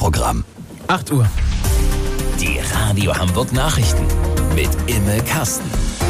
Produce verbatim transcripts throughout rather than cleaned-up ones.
Tagesprogramm. acht Uhr. Die Radio Hamburg Nachrichten mit Imme Kasten.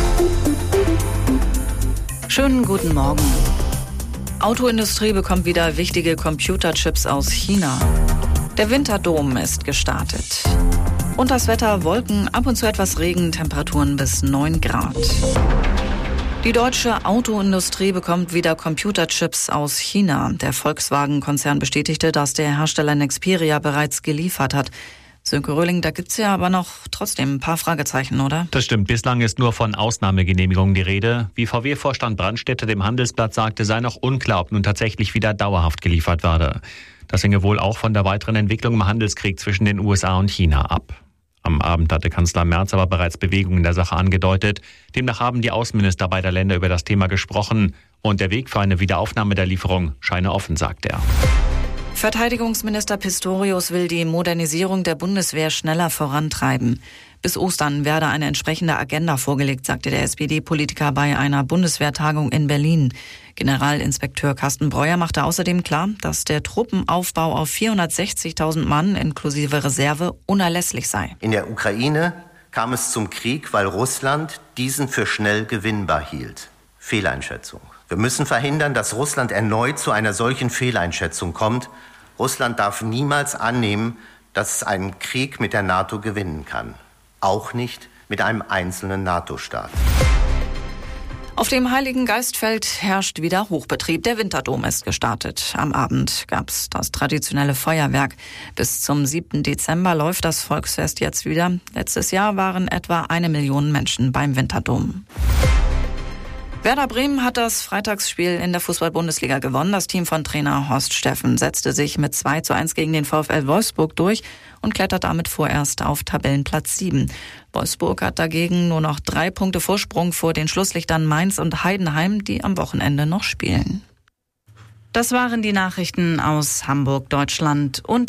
Schönen guten Morgen. Autoindustrie bekommt wieder wichtige Computerchips aus China. Der Winterdom ist gestartet. Und das Wetter: Wolken, ab und zu etwas Regen, Temperaturen bis neun Grad. Die deutsche Autoindustrie bekommt wieder Computerchips aus China. Der Volkswagen-Konzern bestätigte, dass der Hersteller Nexperia bereits geliefert hat. Sönke Röhling, da gibt's ja aber noch trotzdem ein paar Fragezeichen, oder? Das stimmt. Bislang ist nur von Ausnahmegenehmigungen die Rede. Wie V W-Vorstand Brandstätter dem Handelsblatt sagte, sei noch unklar, ob nun tatsächlich wieder dauerhaft geliefert werde. Das hänge wohl auch von der weiteren Entwicklung im Handelskrieg zwischen den U S A und China ab. Am Abend hatte Kanzler Merz aber bereits Bewegung in der Sache angedeutet. Demnach haben die Außenminister beider Länder über das Thema gesprochen. Und der Weg für eine Wiederaufnahme der Lieferung scheine offen, sagt er. Verteidigungsminister Pistorius will die Modernisierung der Bundeswehr schneller vorantreiben. Bis Ostern werde eine entsprechende Agenda vorgelegt, sagte der S P D-Politiker bei einer Bundeswehrtagung in Berlin. Generalinspekteur Carsten Breuer machte außerdem klar, dass der Truppenaufbau auf vierhundertsechzigtausend Mann inklusive Reserve unerlässlich sei. In der Ukraine kam es zum Krieg, weil Russland diesen für schnell gewinnbar hielt. Fehleinschätzung. Wir müssen verhindern, dass Russland erneut zu einer solchen Fehleinschätzung kommt. Russland darf niemals annehmen, dass es einen Krieg mit der NATO gewinnen kann. Auch nicht mit einem einzelnen NATO-Staat. Auf dem Heiligen Geistfeld herrscht wieder Hochbetrieb. Der Winterdom ist gestartet. Am Abend gab's das traditionelle Feuerwerk. Bis zum siebten Dezember läuft das Volksfest jetzt wieder. Letztes Jahr waren etwa eine Million Menschen beim Winterdom. Werder Bremen hat das Freitagsspiel in der Fußball-Bundesliga gewonnen. Das Team von Trainer Horst Steffen setzte sich mit zwei zu eins gegen den VfL Wolfsburg durch und klettert damit vorerst auf Tabellenplatz sieben. Wolfsburg hat dagegen nur noch drei Punkte Vorsprung vor den Schlusslichtern Mainz und Heidenheim, die am Wochenende noch spielen. Das waren die Nachrichten aus Hamburg, Deutschland und